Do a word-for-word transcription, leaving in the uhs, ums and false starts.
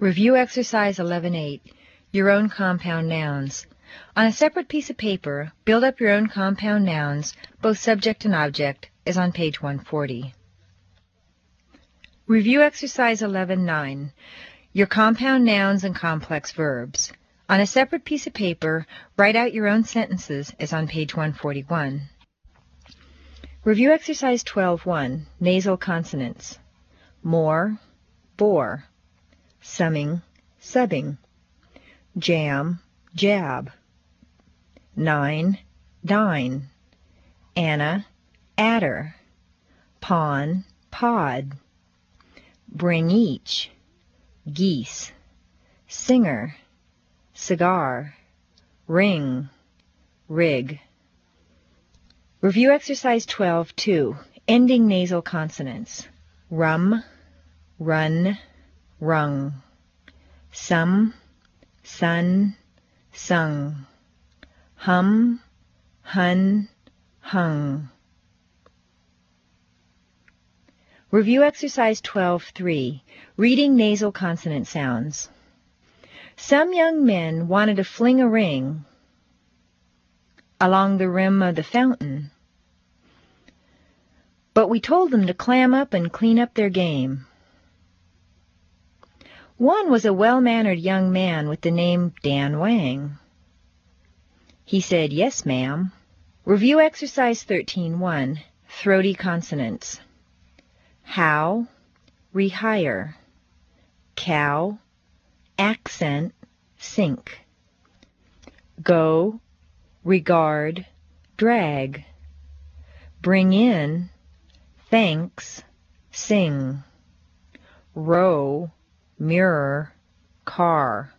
Review exercise eleven eight, your own compound nouns. On a separate piece of paper, build up your own compound nouns, both subject and object, as on page one forty. Review exercise eleven nine, your compound nouns and complex verbs. On a separate piece of paper, write out your own sentences, as on page one forty-one. Review exercise twelve one, nasal consonants. More, bore. Summing, subbing. Jam, jab. Nine, dine. Anna, adder. Pawn, pod. Bring each. Geese. Singer. Cigar. Ring. Rig. Review exercise twelve two, ending nasal consonants. Rum, run, rung. Some, sun, sung. Hum, hun, hung. Review exercise twelve three, reading nasal consonant sounds. Some young men wanted to fling a ring along the rim of the fountain, but we told them to clam up and clean up their game. One was a well-mannered young man with the name Dan Wang. He said, "Yes, ma'am." Review exercise thirteen one, throaty consonants. How, rehire. Cow, accent, sink. Go, regard, drag. Bring in, thanks, sing. Row, mirror, car.